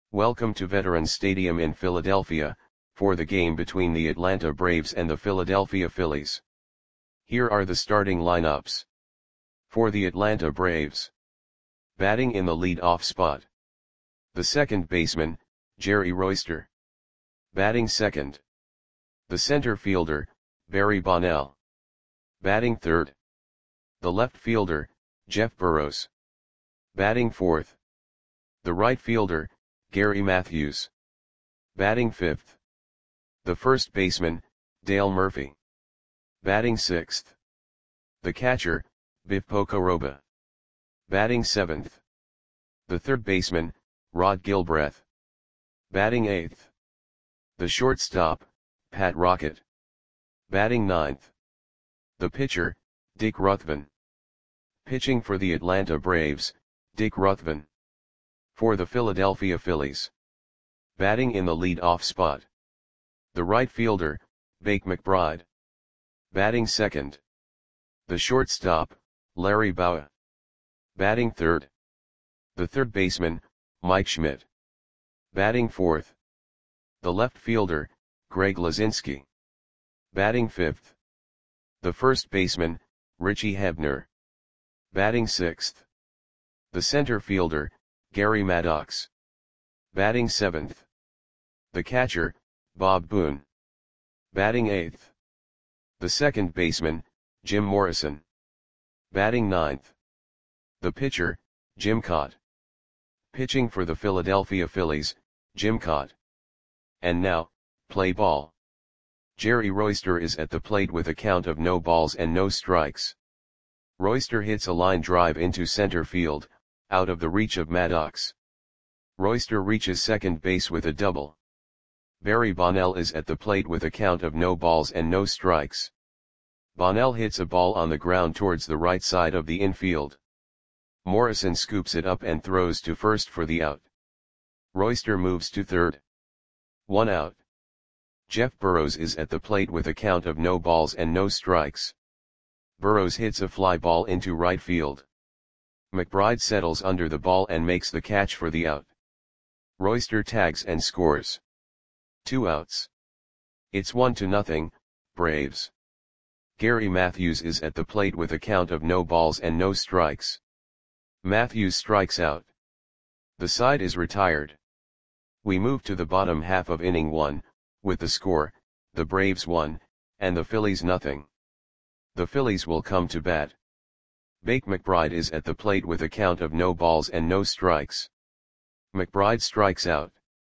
Welcome to Veterans Stadium in Philadelphia, for the game between the Atlanta Braves and the Philadelphia Phillies. Here are the starting lineups. For the Atlanta Braves. Batting in the lead-off spot. The second baseman, Jerry Royster. Batting second. The center fielder, Barry Bonnell. Batting third. The left fielder, Jeff Burroughs. Batting fourth. The right fielder, Gary Matthews. Batting fifth. The first baseman, Dale Murphy. Batting sixth. The catcher, Biff Pocoroba. Batting seventh. The third baseman, Rod Gilbreth. Batting eighth. The shortstop, Pat Rocket. Batting ninth. The pitcher, Dick Ruthven. Pitching for the Atlanta Braves, Dick Ruthven. For the Philadelphia Phillies. Batting in the lead-off spot. The right fielder, Bake McBride. Batting second. The shortstop, Larry Bowa. Batting third. The third baseman, Mike Schmidt. Batting fourth. The left fielder, Greg Luzinski. Batting fifth. The first baseman, Richie Hebner. Batting sixth. The center fielder, Gary Maddox. Batting seventh. The catcher, Bob Boone. Batting eighth. The second baseman, Jim Morrison. Batting ninth. The pitcher, Jim Kaat. Pitching for the Philadelphia Phillies, Jim Kaat. And now, play ball. Jerry Royster is at the plate with a count of no balls and no strikes. Royster hits a line drive into center field, out of the reach of Maddox. Royster reaches second base with a double. Barry Bonnell is at the plate with a count of no balls and no strikes. Bonnell hits a ball on the ground towards the right side of the infield. Morrison scoops it up and throws to first for the out. Royster moves to third. 1 out. Jeff Burroughs is at the plate with a count of no balls and no strikes. Burroughs hits a fly ball into right field. McBride settles under the ball and makes the catch for the out. Royster tags and scores. 2 outs. It's 1-0, Braves. Gary Matthews is at the plate with a count of no balls and no strikes. Matthews strikes out. The side is retired. We move to the bottom half of inning 1, with the score, the Braves 1, and the Phillies 0. The Phillies will come to bat. Bake McBride is at the plate with a count of no balls and no strikes. McBride strikes out.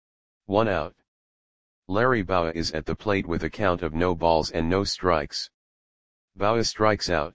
1 out. Larry Bowa is at the plate with a count of no balls and no strikes. Bowa strikes out.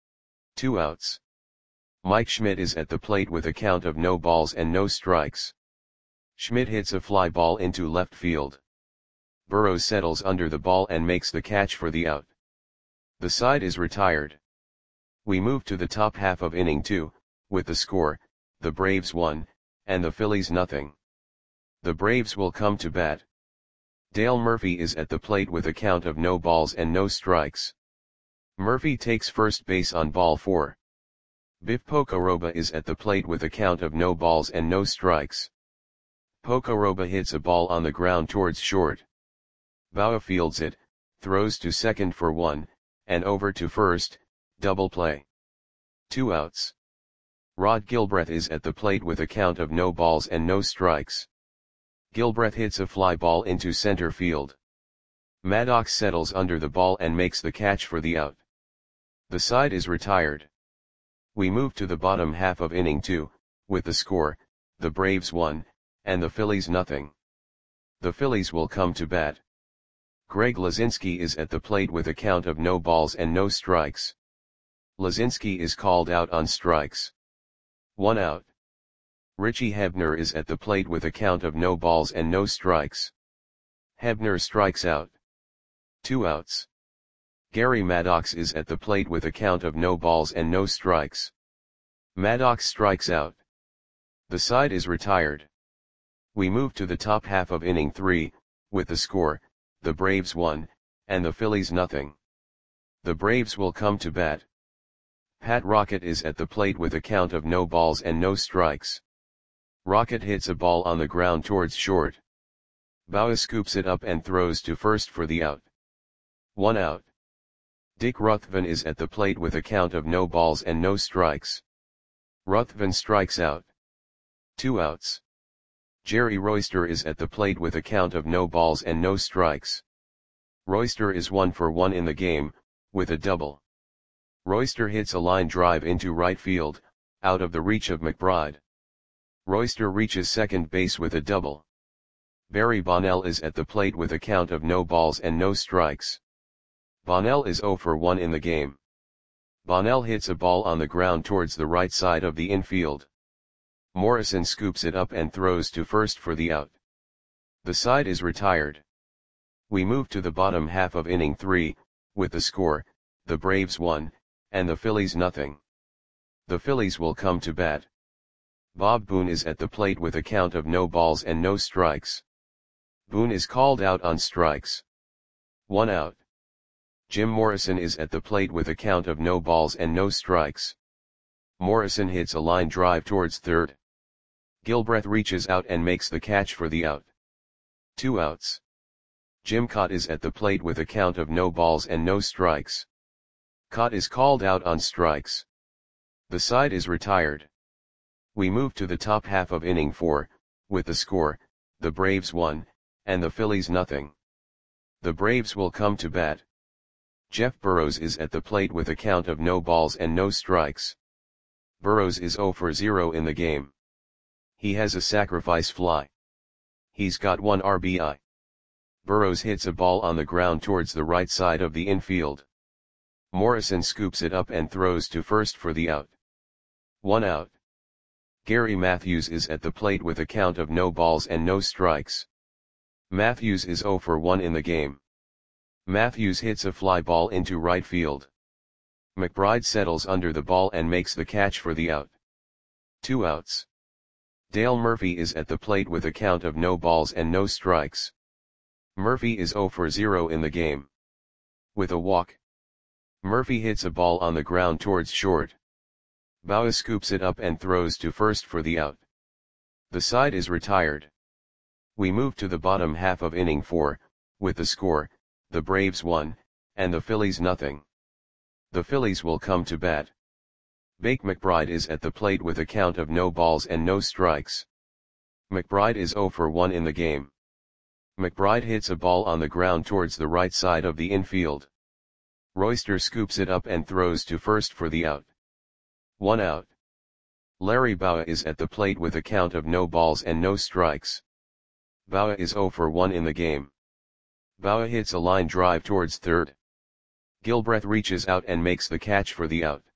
2 outs. Mike Schmidt is at the plate with a count of no balls and no strikes. Schmidt hits a fly ball into left field. Burroughs settles under the ball and makes the catch for the out. The side is retired. We move to the top half of inning 2, with the score, the Braves 1, and the Phillies 0. The Braves will come to bat. Dale Murphy is at the plate with a count of no balls and no strikes. Murphy takes first base on ball 4. Biff Pocoroba is at the plate with a count of no balls and no strikes. Pocoroba hits a ball on the ground towards short. Bowa fields it, throws to second for 1, and over to first, double play. 2 outs. Rod Gilbreth is at the plate with a count of no balls and no strikes. Gilbreth hits a fly ball into center field. Maddox settles under the ball and makes the catch for the out. The side is retired. We move to the bottom half of inning 2, with the score, the Braves 1, and the Phillies 0. The Phillies will come to bat. Greg Luzinski is at the plate with a count of no balls and no strikes. Luzinski is called out on strikes. 1 out. Richie Hebner is at the plate with a count of no balls and no strikes. Hebner strikes out. 2 outs. Gary Maddox is at the plate with a count of no balls and no strikes. Maddox strikes out. The side is retired. We move to the top half of inning 3, with the score, the Braves 1, and the Phillies 0. The Braves will come to bat. Pat Rocket is at the plate with a count of no balls and no strikes. Rocket hits a ball on the ground towards short. Bauer scoops it up and throws to first for the out. 1 out. Dick Ruthven is at the plate with a count of no balls and no strikes. Ruthven strikes out. 2 outs. Jerry Royster is at the plate with a count of no balls and no strikes. Royster is 1 for 1 in the game, with a double. Royster hits a line drive into right field, out of the reach of McBride. Royster reaches second base with a double. Barry Bonnell is at the plate with a count of no balls and no strikes. Bonnell is 0 for 1 in the game. Bonnell hits a ball on the ground towards the right side of the infield. Morrison scoops it up and throws to first for the out. The side is retired. We move to the bottom half of inning 3, with the score, the Braves 1, and the Phillies nothing. The Phillies will come to bat. Bob Boone is at the plate with a count of no balls and no strikes. Boone is called out on strikes. 1 out. Jim Morrison is at the plate with a count of no balls and no strikes. Morrison hits a line drive towards third. Gilbreth reaches out and makes the catch for the out. 2 outs. Jim Cott is at the plate with a count of no balls and no strikes. Cott is called out on strikes. The side is retired. We move to the top half of inning 4, with the score, the Braves 1, and the Phillies nothing. The Braves will come to bat. Jeff Burrows is at the plate with a count of no balls and no strikes. Burrows is 0 for 0 in the game. He has a sacrifice fly. He's got 1 RBI. Burrows hits a ball on the ground towards the right side of the infield. Morrison scoops it up and throws to first for the out. 1 out. Gary Matthews is at the plate with a count of no balls and no strikes. Matthews is 0 for 1 in the game. Matthews hits a fly ball into right field. McBride settles under the ball and makes the catch for the out. 2 outs. Dale Murphy is at the plate with a count of no balls and no strikes. Murphy is 0 for 0 in the game. With a walk. Murphy hits a ball on the ground towards short. Bauer scoops it up and throws to first for the out. The side is retired. We move to the bottom half of inning 4, with the score, the Braves 1, and the Phillies nothing. The Phillies will come to bat. Bake McBride is at the plate with a count of no balls and no strikes. McBride is 0 for 1 in the game. McBride hits a ball on the ground towards the right side of the infield. Royster scoops it up and throws to first for the out. 1 out. Larry Bauer is at the plate with a count of no balls and no strikes. Bauer is 0 for 1 in the game. Bauer hits a line drive towards third. Gilbreth reaches out and makes the catch for the out.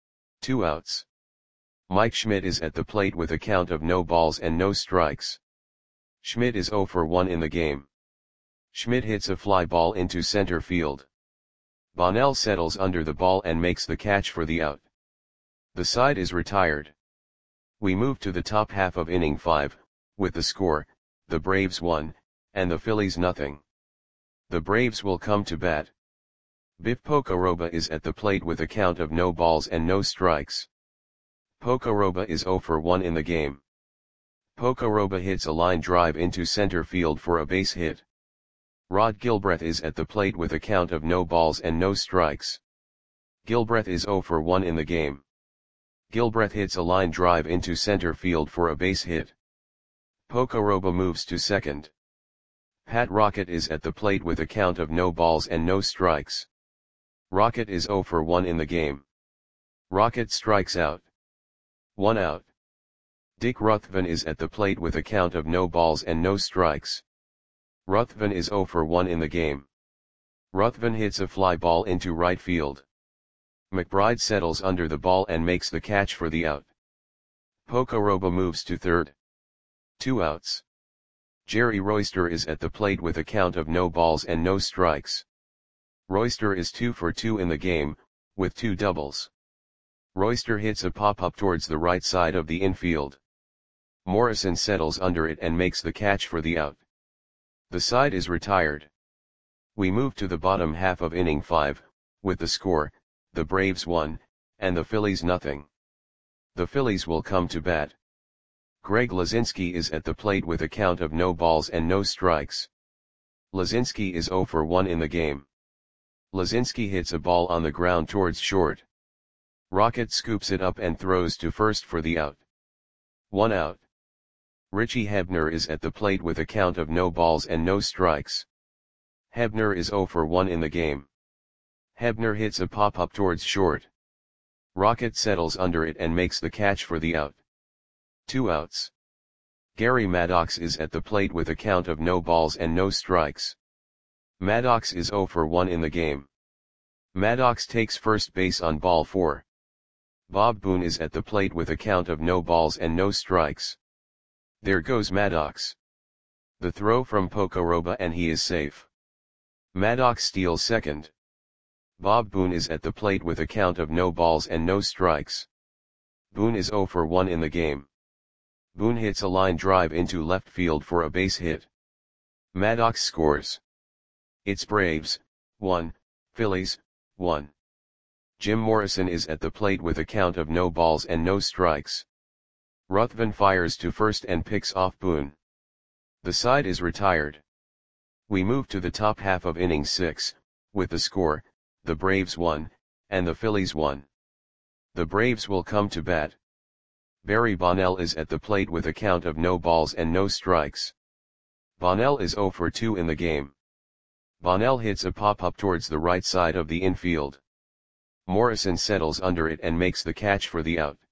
2 outs. Mike Schmidt is at the plate with a count of no balls and no strikes. Schmidt is 0 for 1 in the game. Schmidt hits a fly ball into center field. Bonnell settles under the ball and makes the catch for the out. The side is retired. We move to the top half of inning 5, with the score, the Braves 1, and the Phillies nothing. The Braves will come to bat. Biff Pocoroba is at the plate with a count of no balls and no strikes. Pocoroba is 0 for 1 in the game. Pocoroba hits a line drive into center field for a base hit. Rod Gilbreth is at the plate with a count of no balls and no strikes. Gilbreth is 0 for 1 in the game. Gilbreth hits a line drive into center field for a base hit. Pocoroba moves to second. Pat Rocket is at the plate with a count of no balls and no strikes. Rocket is 0 for 1 in the game. Rocket strikes out. 1 out. Dick Ruthven is at the plate with a count of no balls and no strikes. Ruthven is 0 for 1 in the game. Ruthven hits a fly ball into right field. McBride settles under the ball and makes the catch for the out. Pocoroba moves to third. 2 outs. Jerry Royster is at the plate with a count of no balls and no strikes. Royster is 2 for 2 in the game, with 2 doubles. Royster hits a pop-up towards the right side of the infield. Morrison settles under it and makes the catch for the out. The side is retired. We move to the bottom half of inning 5, with the score, the Braves 1, and the Phillies nothing. The Phillies will come to bat. Greg Lazinski is at the plate with a count of no balls and no strikes. Lazinski is 0 for 1 in the game. Lazinski hits a ball on the ground towards short. Rocket scoops it up and throws to first for the out. 1 out. Richie Hebner is at the plate with a count of no balls and no strikes. Hebner is 0 for 1 in the game. Hebner hits a pop-up towards short. Rocket settles under it and makes the catch for the out. 2 outs. Gary Maddox is at the plate with a count of no balls and no strikes. Maddox is 0 for 1 in the game. Maddox takes first base on ball 4. Bob Boone is at the plate with a count of no balls and no strikes. There goes Maddox. The throw from Pocoroba and he is safe. Maddox steals second. Bob Boone is at the plate with a count of no balls and no strikes. Boone is 0 for 1 in the game. Boone hits a line drive into left field for a base hit. Maddox scores. It's Braves, 1, Phillies, 1. Jim Morrison is at the plate with a count of no balls and no strikes. Ruthven fires to first and picks off Boone. The side is retired. We move to the top half of inning 6, with the score, the Braves 1, and the Phillies 1. The Braves will come to bat. Barry Bonnell is at the plate with a count of no balls and no strikes. Bonnell is 0 for 2 in the game. Bonnell hits a pop-up towards the right side of the infield. Morrison settles under it and makes the catch for the out.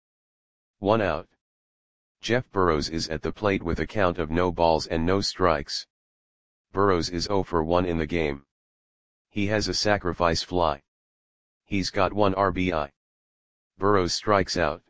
1 out. Jeff Burrows is at the plate with a count of no balls and no strikes. Burrows is 0 for 1 in the game. He has a sacrifice fly. He's got 1 RBI. Burrows strikes out.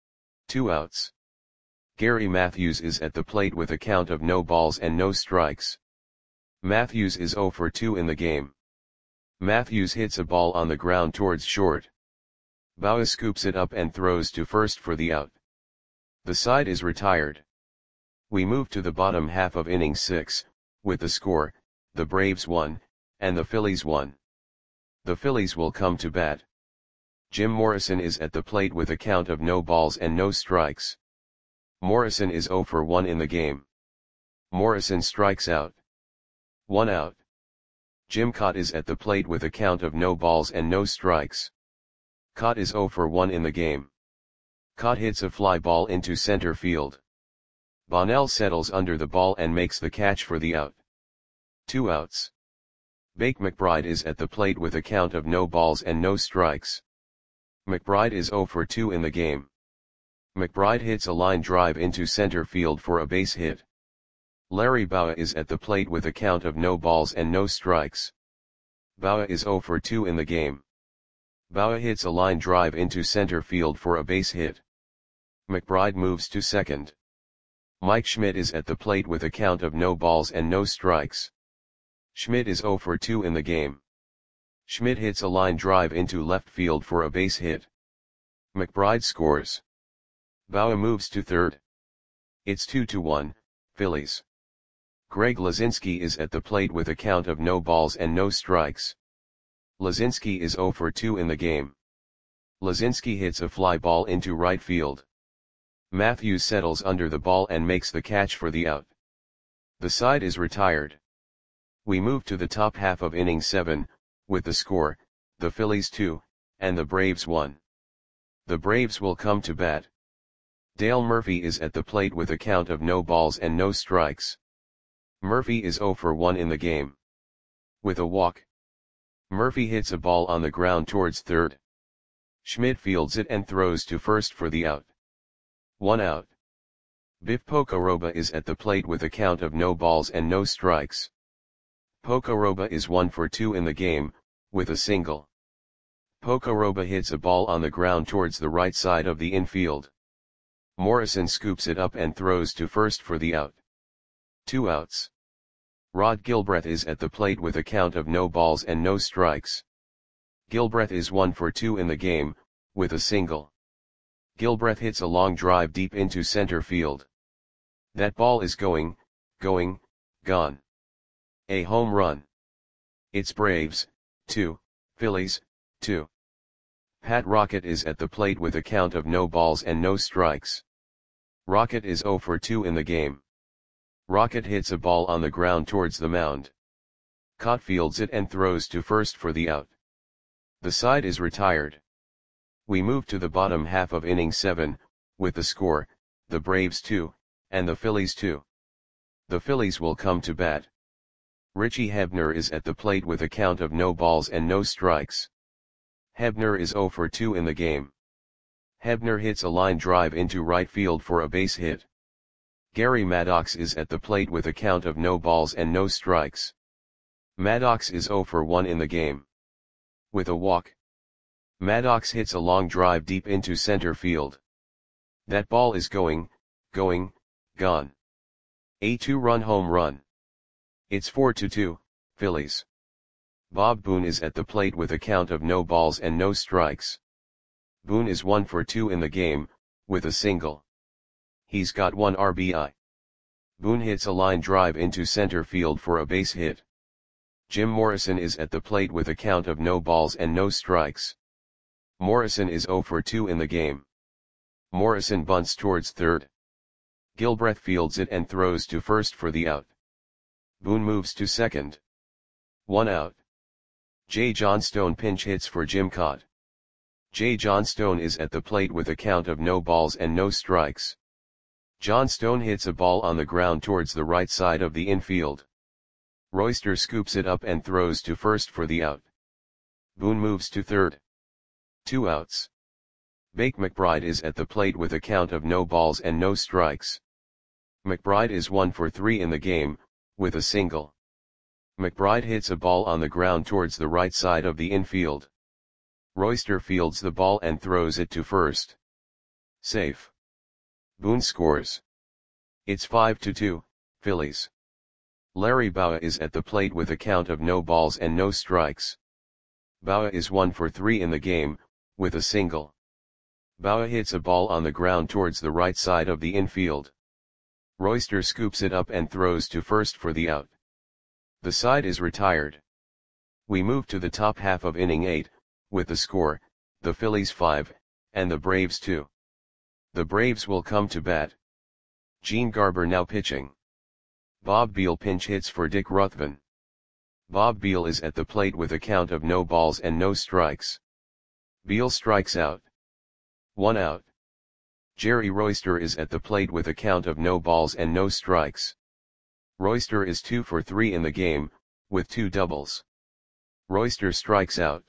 2 outs. Gary Matthews is at the plate with a count of no balls and no strikes. Matthews is 0 for 2 in the game. Matthews hits a ball on the ground towards short. Bauer scoops it up and throws to first for the out. The side is retired. We move to the bottom half of inning 6, with the score, the Braves 1, and the Phillies 1. The Phillies will come to bat. Jim Morrison is at the plate with a count of no balls and no strikes. Morrison is 0 for 1 in the game. Morrison strikes out. 1 out. Jim Kaat is at the plate with a count of no balls and no strikes. Kaat is 0 for 1 in the game. Kaat hits a fly ball into center field. Bonnell settles under the ball and makes the catch for the out. 2 outs. Bake McBride is at the plate with a count of no balls and no strikes. McBride is 0 for 2 in the game. McBride hits a line drive into center field for a base hit. Larry Bowa is at the plate with a count of no balls and no strikes. Bowa is 0 for 2 in the game. Bowa hits a line drive into center field for a base hit. McBride moves to second. Mike Schmidt is at the plate with a count of no balls and no strikes. Schmidt is 0 for 2 in the game. Schmidt hits a line drive into left field for a base hit. McBride scores. Bowa moves to third. It's 2-1, Phillies. Greg Lazinski is at the plate with a count of no balls and no strikes. Lazinski is 0 for 2 in the game. Lazinski hits a fly ball into right field. Matthews settles under the ball and makes the catch for the out. The side is retired. We move to the top half of inning 7, with the score, the Phillies 2, and the Braves 1. The Braves will come to bat. Dale Murphy is at the plate with a count of no balls and no strikes. Murphy is 0 for 1 in the game. With a walk, Murphy hits a ball on the ground towards third. Schmidt fields it and throws to first for the out. 1 out. Biff Pocoroba is at the plate with a count of no balls and no strikes. Pocoroba is 1 for 2 in the game, with a single. Pocoroba hits a ball on the ground towards the right side of the infield. Morrison scoops it up and throws to first for the out. 2 outs. Rod Gilbreth is at the plate with a count of no balls and no strikes. Gilbreth is 1 for 2 in the game, with a single. Gilbreth hits a long drive deep into center field. That ball is going, gone. A home run. It's Braves, 2, Phillies, 2. Pat Rocket is at the plate with a count of no balls and no strikes. Rocket is 0 for 2 in the game. Rocket hits a ball on the ground towards the mound. Cott fields it and throws to first for the out. The side is retired. We move to the bottom half of inning 7, with the score, the Braves 2, and the Phillies 2. The Phillies will come to bat. Richie Hebner is at the plate with a count of no balls and no strikes. Hebner is 0 for 2 in the game. Hebner hits a line drive into right field for a base hit. Gary Maddox is at the plate with a count of no balls and no strikes. Maddox is 0 for 1 in the game. With a walk, Maddox hits a long drive deep into center field. That ball is gone. A 2-run home run. It's 4-2, Phillies. Bob Boone is at the plate with a count of no balls and no strikes. Boone is 1 for 2 in the game, with a single. He's got 1 RBI. Boone hits a line drive into center field for a base hit. Jim Morrison is at the plate with a count of no balls and no strikes. Morrison is 0 for 2 in the game. Morrison bunts towards third. Gilbreth fields it and throws to first for the out. Boone moves to second. 1 out. Jay Johnstone pinch hits for Jim Cott. Jay Johnstone is at the plate with a count of no balls and no strikes. Johnstone hits a ball on the ground towards the right side of the infield. Royster scoops it up and throws to first for the out. Boone moves to third. 2 outs. Bake McBride is at the plate with a count of no balls and no strikes. McBride is 1 for 3 in the game, with a single. McBride hits a ball on the ground towards the right side of the infield. Royster fields the ball and throws it to first. Safe. Boone scores. It's 5-2, Phillies. Larry Bowa is at the plate with a count of no balls and no strikes. Bowa is 1 for 3 in the game, with a single. Bowa hits a ball on the ground towards the right side of the infield. Royster scoops it up and throws to first for the out. The side is retired. We move to the top half of inning 8, with the score, the Phillies 5, and the Braves 2. The Braves will come to bat. Gene Garber now pitching. Bob Beal pinch hits for Dick Ruthven. Bob Beal is at the plate with a count of no balls and no strikes. Beal strikes out. 1 out. Jerry Royster is at the plate with a count of no balls and no strikes. Royster is 2 for 3 in the game, with 2 doubles. Royster strikes out.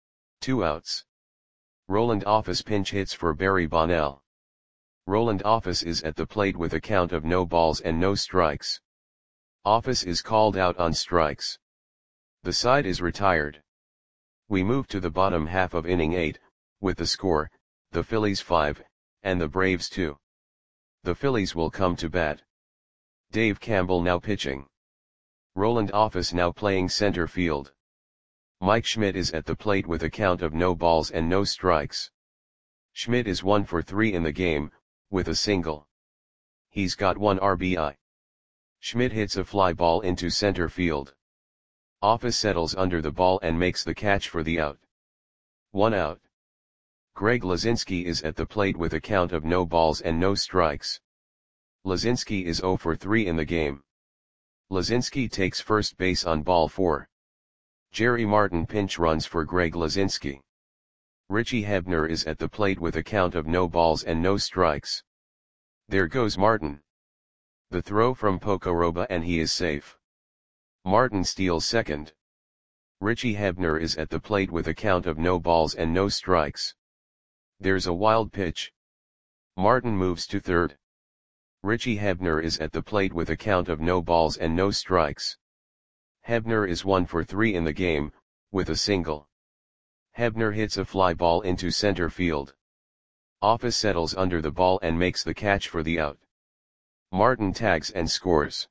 2 outs. Roland Office pinch hits for Barry Bonnell. Roland Office is at the plate with a count of no balls and no strikes. Office is called out on strikes. The side is retired. We move to the bottom half of inning 8, with the score, the Phillies 5, and the Braves 2. The Phillies will come to bat. Dave Campbell now pitching. Roland Office now playing center field. Mike Schmidt is at the plate with a count of no balls and no strikes. Schmidt is 1 for 3 in the game, with a single. He's got 1 RBI. Schmidt hits a fly ball into center field. Office settles under the ball and makes the catch for the out. 1 out. Greg Lazinski is at the plate with a count of no balls and no strikes. Lazinski is 0 for 3 in the game. Lazinski takes first base on ball 4. Jerry Martin pinch runs for Greg Lazinski. Richie Hebner is at the plate with a count of no balls and no strikes. There goes Martin. The throw from Pocoroba and he is safe. Martin steals second. Richie Hebner is at the plate with a count of no balls and no strikes. There's a wild pitch. Martin moves to third. Richie Hebner is at the plate with a count of no balls and no strikes. Hebner is 1 for 3 in the game, with a single. Hebner hits a fly ball into center field. Office settles under the ball and makes the catch for the out. Martin tags and scores.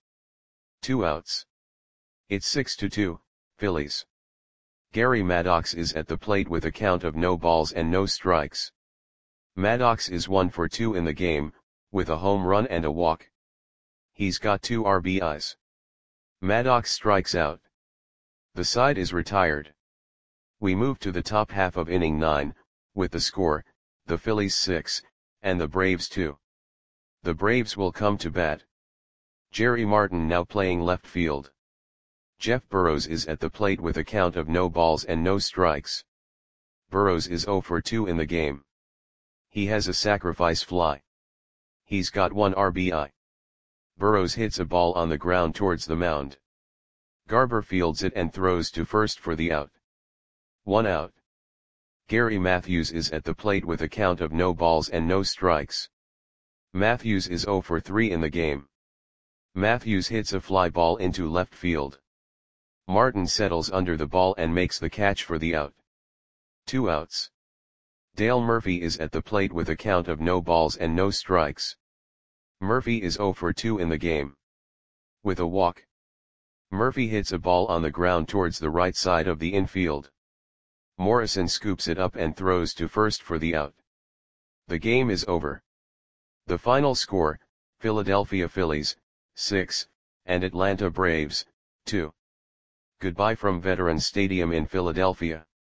2 outs. It's 6-2, Phillies. Gary Maddox is at the plate with a count of no balls and no strikes. Maddox is 1 for 2 in the game, with a home run and a walk. He's got 2 RBIs. Maddox strikes out. The side is retired. We move to the top half of inning 9, with the score, the Phillies 6, and the Braves 2. The Braves will come to bat. Jerry Martin now playing left field. Jeff Burrows is at the plate with a count of no balls and no strikes. Burrows is 0 for 2 in the game. He has a sacrifice fly. He's got 1 RBI. Burrows hits a ball on the ground towards the mound. Garber fields it and throws to first for the out. 1 out. Gary Matthews is at the plate with a count of no balls and no strikes. Matthews is 0 for 3 in the game. Matthews hits a fly ball into left field. Martin settles under the ball and makes the catch for the out. 2 outs. Dale Murphy is at the plate with a count of no balls and no strikes. Murphy is 0 for 2 in the game. With a walk. Murphy hits a ball on the ground towards the right side of the infield. Morrison scoops it up and throws to first for the out. The game is over. The final score, Philadelphia Phillies, 6, and Atlanta Braves, 2. Goodbye from Veterans Stadium in Philadelphia.